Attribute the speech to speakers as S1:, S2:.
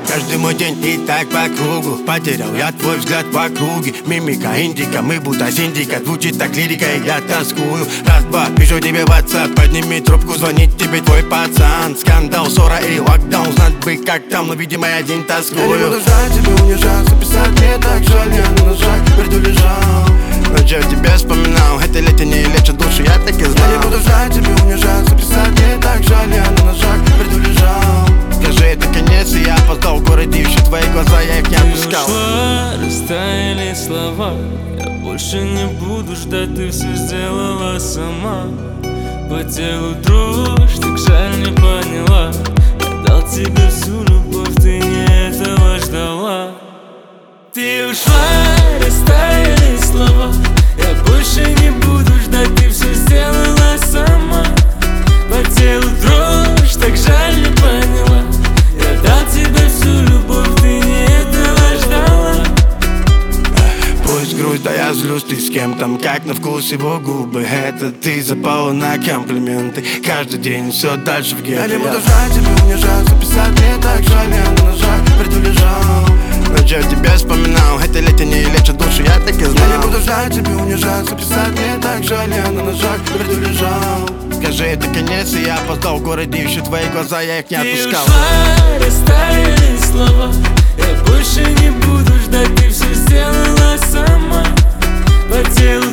S1: Каждый мой день и так по кругу. Потерял я твой взгляд в округе. Мимика, индика, мы будто синдикат. Звучит так лирика, и я тоскую. Раз, два, пишу тебе в WhatsApp. Подними трубку, звонит тебе твой пацан. Скандал, ссора или локдаун. Знать бы как там, но видимо я один тоскую.
S2: Я не буду ждать тебя, унижаться, писать мне так жаль. Я на шаг впереди лежал.
S1: Ночью я тебя вспоминал. Это лето не лечит душу, я так и знал.
S2: Я не буду ждать тебя, унижаться, писать мне так жаль. Я на шаг впереди лежал.
S1: Скажи, это конец, и я опоздал в городе. Ищу твои глаза, я их не отпускал.
S3: Ты ушла, растаяли слова. Я больше не буду ждать, ты все сделала сама. По телу дрожь, так жаль не поняла. Я дал тебе всю любовь, ты не этого ждала. Ты ушла, растаяли слова. Я больше не буду ждать, ты все сделала сама. По телу дрожь, так жаль не поняла. Я дал тебе всю любовь, ты не этого ждала.
S1: Пусть грусть, да я злюсь, ты с кем там, как на вкус его губы. Это ты запала на комплименты. Каждый день все дальше в гетто.
S2: Я не буду ждать тебя, унижаться, писать мне так жаль. Я на шаг впереди лежал.
S1: Ночью я тебя вспоминал. Это лето не лечит душу, я так и знал.
S2: Я не буду ждать тебя, унижаться, писать мне так жаль. Я на шаг впереди лежал.
S1: Скажи, это конец, и я опоздал в городе. Ищу твои глаза, я их не отпускал.
S3: Ты ушла, растаяли слова. Я больше не буду ждать, ты все сделала сама. По телу